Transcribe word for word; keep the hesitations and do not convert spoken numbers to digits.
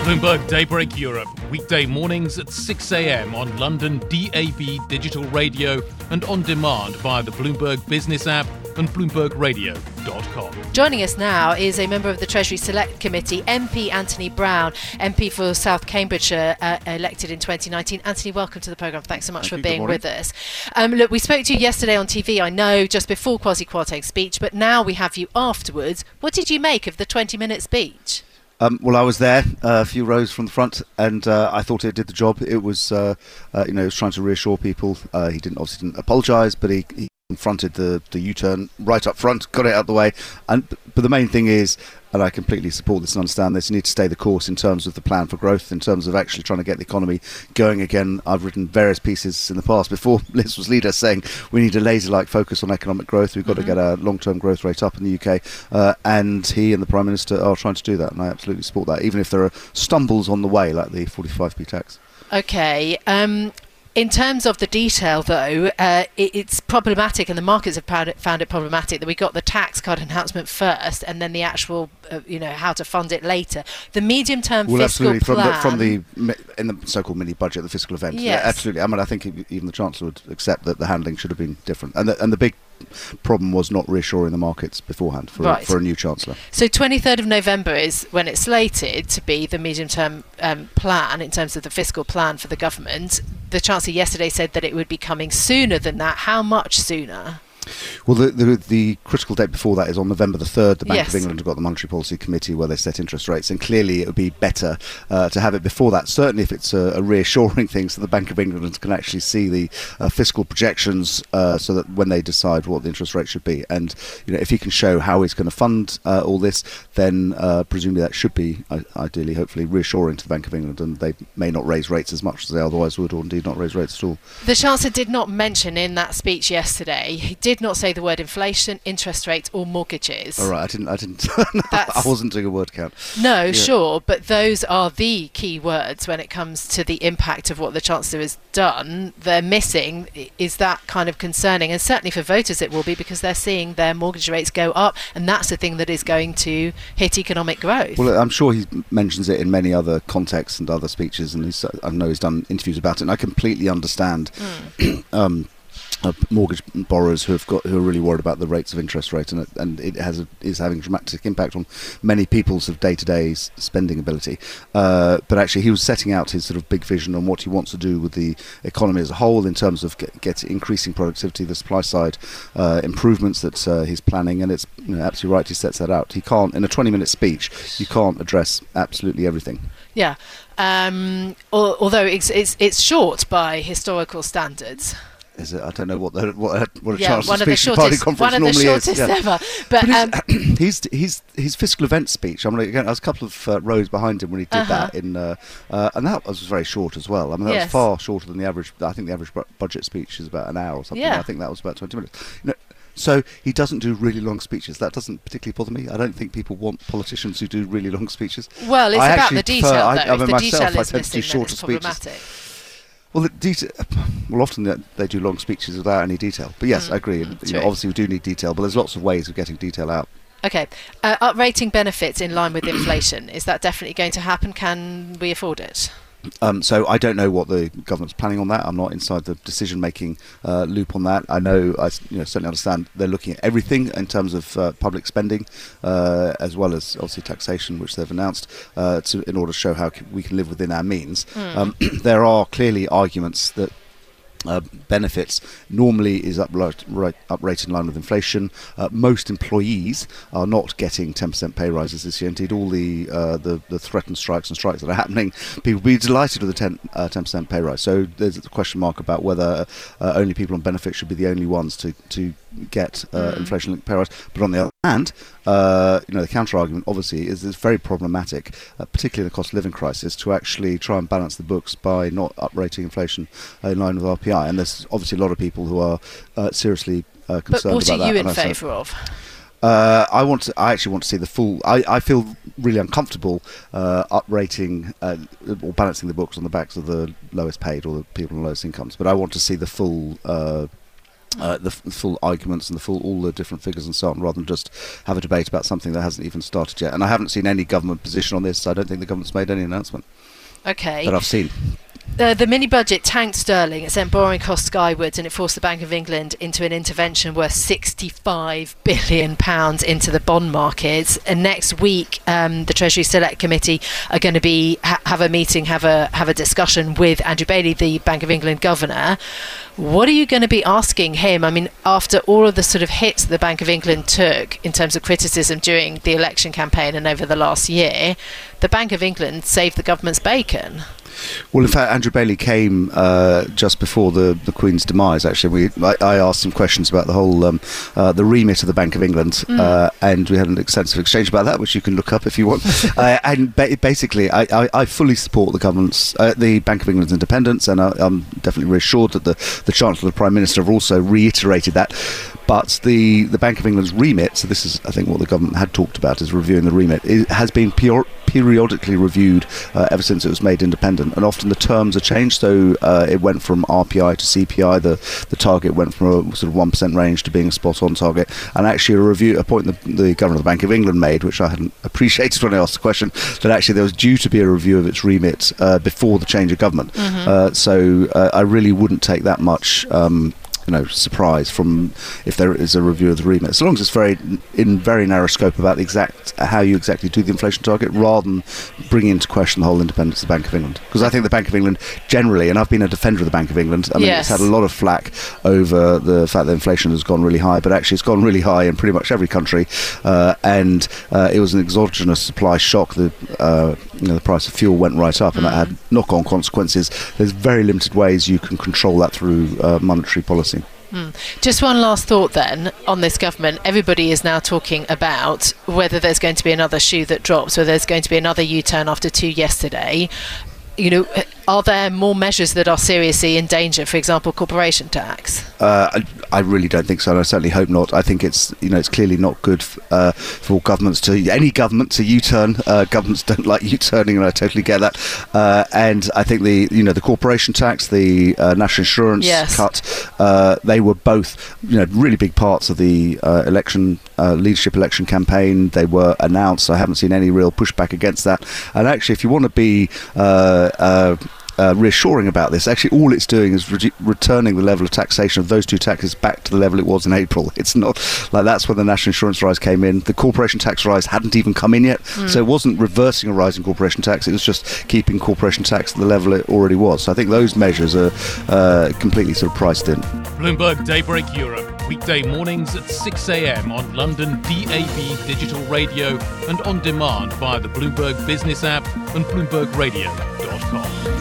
Bloomberg Daybreak Europe, weekday mornings at six a.m. on London D A B digital radio and on demand via the Bloomberg Business app and bloomberg radio dot com. Joining us now is a member of the Treasury Select Committee, M P Anthony Brown, M P for South Cambridgeshire, uh, elected in twenty nineteen. Anthony, welcome to the programme. Thanks so much Thank for being with us. Um, look, we spoke to you yesterday on T V, I know, just before Kwasi Kwarteng's speech, but now we have you afterwards. What did you make of the twenty-minute speech? Um, well, I was there, uh, a few rows from the front, and uh, I thought it did the job. It was, uh, uh, you know, he was trying to reassure people. Uh, he didn't obviously didn't apologise, but he, he confronted the, the U-turn right up front, got it out of the way. And but the main thing is, and I completely support this and understand this, you need to stay the course in terms of the plan for growth, in terms of actually trying to get the economy going again. I've written various pieces in the past before Liz was leader saying we need a laser-like focus on economic growth. We've got mm-hmm. to get our long-term growth rate up in the U K, uh, and he and the Prime Minister are trying to do that, and I absolutely support that, even if there are stumbles on the way, like the forty-five p tax. Okay. Um In terms of the detail, though, uh, it, it's problematic, and the markets have found it, found it problematic that we got the tax cut announcement first, and then the actual, uh, you know, how to fund it later. The medium-term well, fiscal absolutely. plan, from the, from the in the so-called mini budget, the fiscal event. Yes. Yeah, absolutely. I mean, I think even the Chancellor would accept that the handling should have been different, and the, and the big problem was not reassuring the markets beforehand for, right. for a new Chancellor. So twenty-third of November is when it's slated to be the medium-term um, plan in terms of the fiscal plan for the government. The Chancellor yesterday said that it would be coming sooner than that. How much sooner? Well, the, the the critical date before that is on November the third. The Bank yes. of England have got the Monetary Policy Committee where they set interest rates, and clearly it would be better uh, to have it before that, certainly if it's a, a reassuring thing so the Bank of England can actually see the uh, fiscal projections uh, so that when they decide what the interest rate should be. And you know, if he can show how he's going to fund uh, all this, then uh, presumably that should be, uh, ideally, hopefully, reassuring to the Bank of England, and they may not raise rates as much as they otherwise would, or indeed not raise rates at all. The Chancellor did not mention in that speech yesterday, he did not say the word inflation, interest rates or mortgages. All right, I didn't, I didn't, I wasn't doing a word count. No, yeah. sure, but those are the key words when it comes to the impact of what the Chancellor has done. They're missing is that kind of concerning, and certainly for voters it will be, because they're seeing their mortgage rates go up, and that's the thing that is going to hit economic growth. Well, I'm sure he mentions it in many other contexts and other speeches, and he's, I know he's done interviews about it, and I completely understand mm. um, Uh, mortgage borrowers who have got who are really worried about the rates of interest rate, and it, and it has a, is having a dramatic impact on many people's sort of day-to-day spending ability. Uh, but actually, he was setting out his sort of big vision on what he wants to do with the economy as a whole in terms of get, get increasing productivity, the supply side uh, improvements that uh, he's planning, and it's you know, absolutely right he sets that out. He can't, in a twenty-minute speech, you can't address absolutely everything. Yeah, um, al- although it's, it's it's short by historical standards. Is it? I don't know what the, what a, what a yeah, Chancellor's one of the speech party shortest, conference one of the normally shortest is. Yeah. ever. But, but um, his, his his fiscal event speech. I mean, again, I was a couple of uh, rows behind him when he did uh-huh. that, in uh, uh, and that was very short as well. I mean, that yes. was far shorter than the average. I think the average bu- budget speech is about an hour or something. Yeah. I think that was about twenty minutes. You know, so he doesn't do really long speeches. That doesn't particularly bother me. I don't think people want politicians who do really long speeches. Well, it's I about the detail, prefer, though. I, I if mean, the myself, detail I is tend to do missing, then shorter it's speeches. problematic. Well, the detail, well, often they, they do long speeches without any detail. But yes, mm, I agree. You know, obviously, we do need detail, but there's lots of ways of getting detail out. Okay. Uh, uprating benefits in line with inflation. Is that definitely going to happen? Can we afford it? Um, so I don't know what the government's planning on that. I'm not inside the decision-making uh, loop on that. I know, I you know, certainly understand they're looking at everything in terms of uh, public spending, uh, as well as obviously taxation, which they've announced, uh, to, in order to show how c- we can live within our means. Mm. Um, there are clearly arguments that Uh, benefits normally is up right, right, up rate in line with inflation. Uh, most employees are not getting ten percent pay rises this year. Indeed, all the, uh, the the threatened strikes and strikes that are happening, people will be delighted with a ten percent pay rise. So there's a question mark about whether uh, only people on benefits should be the only ones to to get uh, mm. inflation-linked pay rise. But on the other hand, uh, you know, the counter-argument obviously is it's very problematic, uh, particularly in the cost of living crisis, to actually try and balance the books by not uprating inflation uh, in line with R P I. And there's obviously a lot of people who are uh, seriously uh, concerned about that. But what are you in And favour of? Uh, I want to. I actually want to see the full. I, I feel really uncomfortable uh, uprating uh, or balancing the books on the backs of the lowest paid or the people on the lowest incomes. But I want to see the full uh, Uh, the f- full arguments and the full all the different figures and so on, rather than just have a debate about something that hasn't even started yet. And I haven't seen any government position on this. So I don't think the government's made any announcement. Okay. That I've seen. Uh, the mini-budget tanked sterling, it sent borrowing costs skywards, and it forced the Bank of England into an intervention worth sixty-five billion pounds into the bond markets. And next week, um, the Treasury Select Committee are going to be ha- have a meeting, have a have a discussion with Andrew Bailey, the Bank of England governor. What are you going to be asking him? I mean, after all of the sort of hits the Bank of England took in terms of criticism during the election campaign and over the last year, the Bank of England saved the government's bacon. Well, in fact, Andrew Bailey came uh, just before the, the Queen's demise. Actually, we I, I asked some questions about the whole um, uh, the remit of the Bank of England, mm. uh, and we had an extensive exchange about that, which you can look up if you want. uh, and ba- basically, I, I, I fully support the government's, uh, the Bank of England's independence, and I, I'm definitely reassured that the the Chancellor and the Prime Minister have also reiterated that. But the, the Bank of England's remit, so this is, I think, what the government had talked about, is reviewing the remit, it has been pure, periodically reviewed uh, ever since it was made independent. And often the terms are changed, so uh, it went from R P I to C P I, the, the target went from a sort of one percent range to being a spot-on target. And actually a review, a point the, the Governor of the Bank of England made, which I hadn't appreciated when I asked the question, that actually there was due to be a review of its remit uh, before the change of government. Mm-hmm. Uh, so uh, I really wouldn't take that much... Um, you know, surprise from if there is a review of the remit, as long as it's very in very narrow scope about the exact how you exactly do the inflation target, rather than bringing into question the whole independence of the Bank of England. Because I think the Bank of England generally, and I've been a defender of the Bank of England, I mean, yes. It's had a lot of flack over the fact that inflation has gone really high, but actually it's gone really high in pretty much every country, uh, and uh, it was an exogenous supply shock. The uh, you know, the price of fuel went right up, and mm. that had knock-on consequences. There's very limited ways you can control that through uh, monetary policy. Hmm. Just one last thought then on this government. Everybody is now talking about whether there's going to be another shoe that drops, whether there's going to be another U-turn after two yesterday. You know, are there more measures that are seriously in danger? For example, corporation tax. Uh, I, I really don't think so. And I certainly hope not. I think it's you know it's clearly not good f- uh, for governments to any government to U-turn. Uh, governments don't like U-turning, and I totally get that. Uh, and I think the you know the corporation tax, the uh, national insurance yes. cut, uh, they were both you know really big parts of the uh, election uh, leadership election campaign. They were announced. I haven't seen any real pushback against that. And actually, if you want to be uh, Uh, uh, reassuring about this, actually all it's doing is re- returning the level of taxation of those two taxes back to the level it was in April. It's not like that's when the national insurance rise came in. The corporation tax rise hadn't even come in yet, mm. so it wasn't reversing a rise in corporation tax, it was just keeping corporation tax at the level it already was. So I think those measures are uh, completely sort of priced in. Bloomberg Daybreak Europe, weekday mornings at six a.m. on London D A B Digital Radio and on demand via the Bloomberg Business app and bloomberg radio dot com.